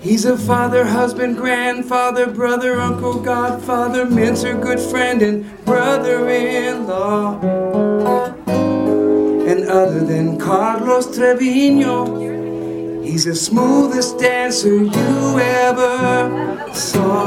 He's a father, husband, grandfather, brother, uncle, godfather, mentor, good friend, and brother-in-law. And other than Carlos Trevino, he's the smoothest dancer you ever saw.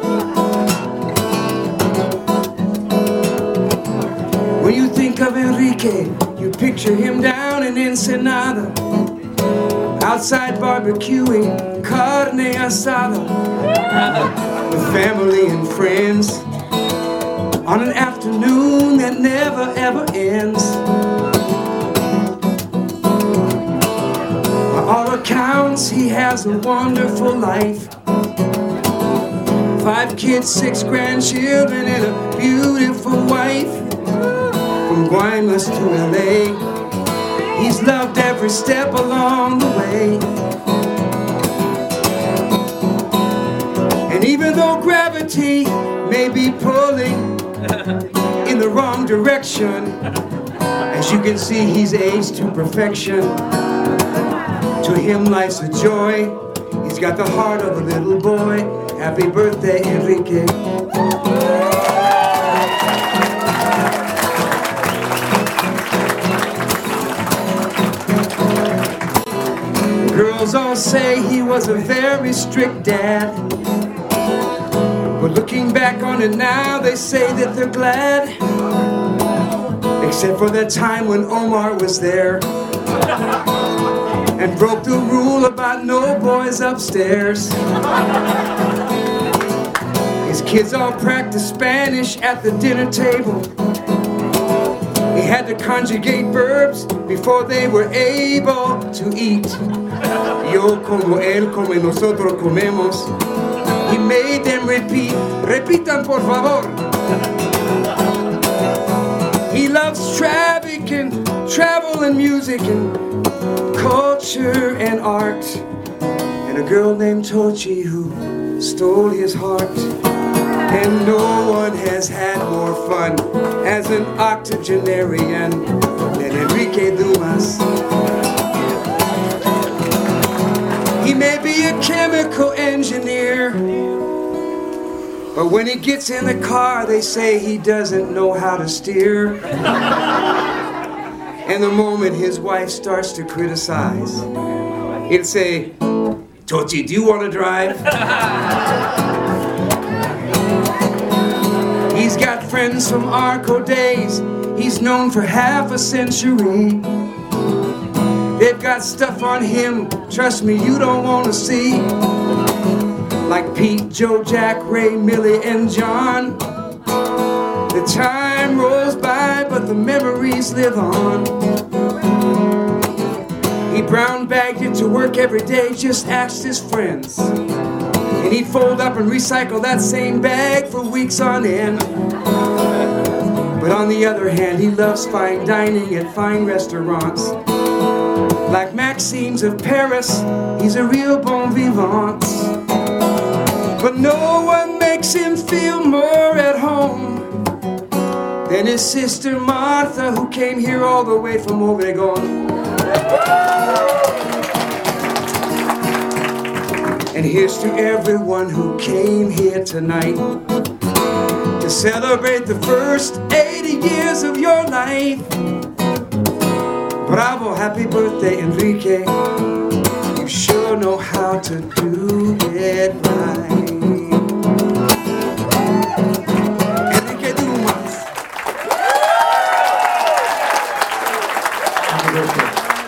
When you think of Enrique, you picture him down in Ensenada, outside barbecuing carne asada with family and friends on an afternoon that never ever ends. By all accounts, he has a wonderful life. 5 kids, 6 grandchildren, and a beautiful wife. From Guaymas to LA, he's loved every step along the way. And even though gravity may be pulling in the wrong direction, as you can see, he's aged to perfection. To him, life's a joy. He's got the heart of a little boy. Happy birthday, Enrique. Girls all say he was a very strict dad, but looking back on it now, they say that they're glad. Except for that time when Omar was there and broke the rule about no boys upstairs. His kids all practiced Spanish at the dinner table. He had to conjugate verbs before they were able to eat. Yo como él, como nosotros comemos. He made them repeat. Repitan por favor. He loves traffic and travel and music and culture and art. And a girl named Tochi who stole his heart. And no one has had more fun as an octogenarian than Enrique Dumas. He may be a chemical engineer, but when he gets in the car, they say he doesn't know how to steer. And the moment his wife starts to criticize, he'll say, Tochi, do you want to drive? He's got friends from Arco days. He's known for half a century. They've got stuff on him, trust me, you don't want to see. Like Pete, Joe, Jack, Ray, Millie, and John. The time rolls by, but the memories live on. He brown bagged it to work every day, just asked his friends. And he'd fold up and recycle that same bag for weeks on end. But on the other hand, he loves fine dining at fine restaurants. Like Maxime's of Paris, he's a real bon vivant. But no one makes him feel more at home than his sister Martha, who came here all the way from Obregon. And here's to everyone who came here tonight to celebrate the first 80 years of your life. Bravo, happy birthday, Enrique. You sure know how to do it right. Enrique Dumas. Happy birthday.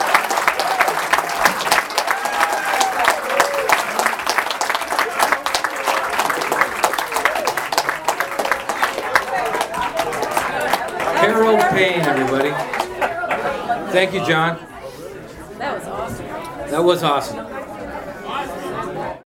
Harold Payne, everybody. Thank you, John. That was awesome. That was awesome.